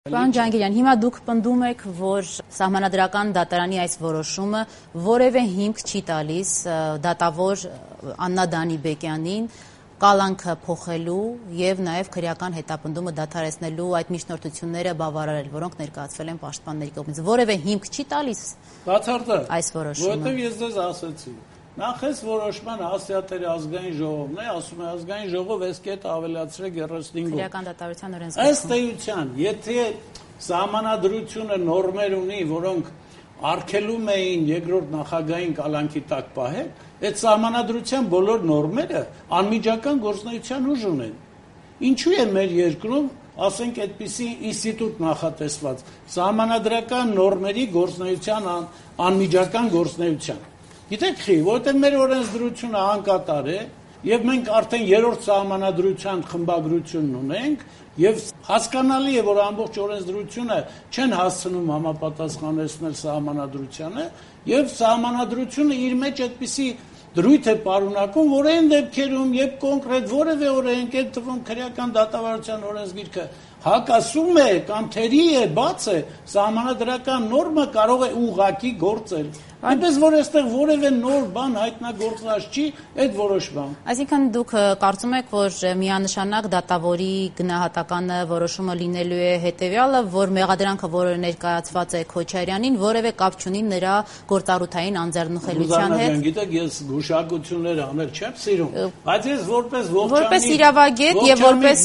Պարոն Ջանգիրյան, հիմա դուք պնդում եք, որ սահմանադրական դատարանի այս որոշումը որևէ հիմք չի տալիս դատավոր Աննա Դանիբեկյանին կալանքը փոխելու եւ նաեւ քրեական հետապնդումը դադարեցնելու այդ միջնորդությունները բավարարել, որոնք ներկայացվել են պաշտպանների կողմից։ Որևէ հիմք չի տալիս այս որոշումը։ Որովհետեւ ես ձեզ ասացի, նախ այս որոշման հասցեատերը ազգային ժողովն է, ասում է ազգային ժողով այս կետը ավելացրեք 35-ով։ Քրեական դատարության օրենսգրքում։ Ըստ էության, եթե սահմանադրությունը նորմեր ունի, որոնք արգելում էին երկրորդ նախագահային կալանքի տակ պահել, այդ սահմանադրության բոլոր նորմերը անմիջական գործունեության ուժ ունեն։ Ինչու է մեր երկրում, ասենք, այդպիսի ինստիտուտ նախատեսված սահմանադրական նորմերի գործունեության անմիջական գործունեության։ Գիտեք խի, որտեղ մեր օրենսդրությունը անկատար է, եւ մենք արդեն երրորդ սահմանադրության խմբագրությունն ունենք, եւ հասկանալի է, որ ամբողջ օրենսդրությունը չեն հասցնում համապատասխանեցնել սահմանադրությանը, եւ սահմանադրությունը իր մեջ այդպիսի դրույթ է պարունակում, որ այն դեպքերում, երբ կոնկրետ որևէ օրենք է թվում քրեական դատավարության օրենսգիրքը հակասում է կամ թերի է, բաց է, սահմանադրական նորմը կարող է ուղղակի գործել։ Այնպես որ այստեղ որևէ նոր բան հայտնագործված չի այդ որոշմամբ։ Այսինքն դուք կարծում եք, որ միանշանակ դատավորի գնահատականը որոշումը լինելու է հետևյալը, որ մեղադրանքը, որը ներկայացված է Քոչարյանին, որևէ կապ չունի նրա գործառութային անձեռնխելության հետ։ Գիտեք, ես գուշակություններ անել չեմ սիրում, բայց ես որպես իրավագետ եւ որպես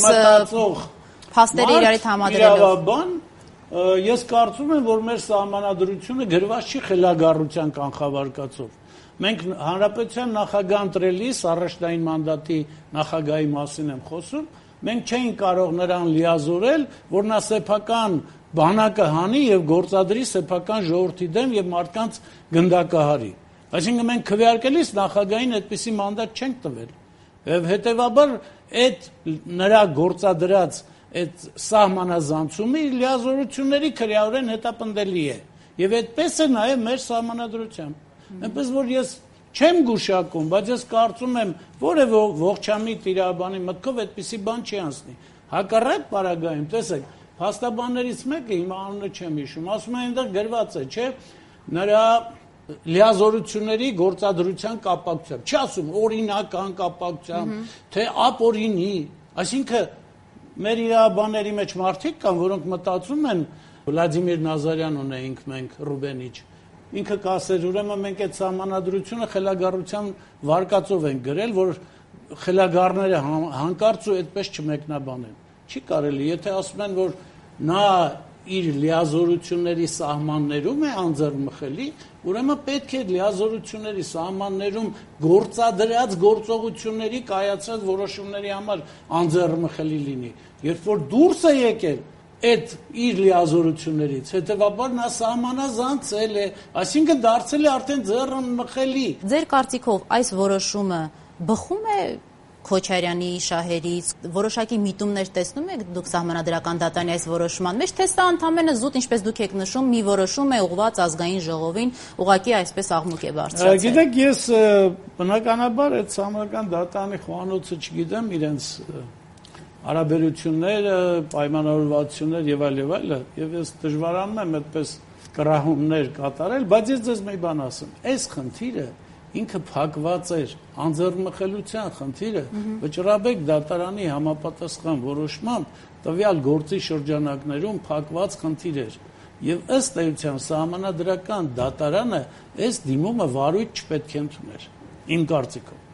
փաստերի իրար հետ համադրելով ես կարծում եմ, որ մեր սահմանադրությունը գրված չի խելագարության կանխավարկածով։ Մենք հանրապետության նախագահ ընտրելիս առաջնային մանդատի նախագահի մասին եմ խոսում, մենք չէինք կարող նրան լիազորել, որ նա սեփական բանակը հանի եւ գործադրի սեփական ժողովրդի դեմ եւ մարդկանց գնդակահարի։ Այսինքն մենք քվեարկելիս նախագահին այդպիսի մանդատ չենք տվել։ Եվ հետեւաբար այդ նրա գործադրած այդ սահմանազանցումը իր լիազորությունների քրեորեն հետապնդելի է եւ այդպես է նաեւ մեր սահմանադրությամբ։ Այնպես որ ես չեմ գուշակում, բայց ես կարծում եմ, որևէ ողջամիտ իրավաբանի մտքով այդպիսի բան չի անցնի։ Հակառակ պարագայում, տեսեք, փաստաբաններից մեկը հիմա անունը չեմ հիշում, ասում է այնտեղ գրված է, չէ՞, նրա լիազորությունների գործադրության կապակցությամբ, չի ասում օրինական կապակցությամբ, թե ապօրինի, այսինքն մեր իրավաբանների մեջ մարդիկ կան, որոնք մտածում են Վլադիմիր Նազարյան ունեինք մենք Ռուբենիչ։ Ինքը կասեր, ուրեմն մենք այդ սահմանադրությունը խելագարության վարկածով ենք գրել, որ խելագարները հանկարծ ու այդպես չմեկնաբանեն։ Չի կարելի, եթե ասում են, որ նա իր լիազորությունների սահմաններում է անձեռնմխելի, ուրեմն պետք է լիազորությունների սահմաններում գործադրած գործողությունների կայացած որոշումների համար անձեռնմխելի լինի։ Երբ որ դուրս է եկել այդ իր լիազորություններից, հետեւաբար նա սահմանազանցել է, այսինքն դարձել է արդեն ձեռնմխելի։ Ձեր կարծիքով այս որոշումը բխում է Քոչարյանի շահերից, որոշակի միտումներ տեսնում եք դուք սահմանադրական դատարանի այս որոշման մեջ, թե սա ընդամենը զուտ, ինչպես դուք եք նշում, մի որոշում է ուղղված ազգային ժողովին, ուղղակի այսպես աղմուկ է բարձրացել։ Գիտեք, ես բնականաբար այդ սահմանադրական դատարանի խոհանոցը չգիտեմ, իրենց հարաբերությունները, պայմանավորվածություններ եւ այլ, եւ ես դժվարանում եմ այդպես կռահումներ կատարել, բայց ես ձեզ մի բան ասեմ, այս խնդիրը ինքը փակված էր անձեռնմխելիության խնդիրը Վճռաբեկ դատարանի համապատասխան որոշմամբ տվյալ գործի շրջանակներում փակված խնդիր էր եւ ըստ էության սահմանադրական դատարանը այս դիմումը վարույթ չպետք է ընդուներ իմ կարծիքով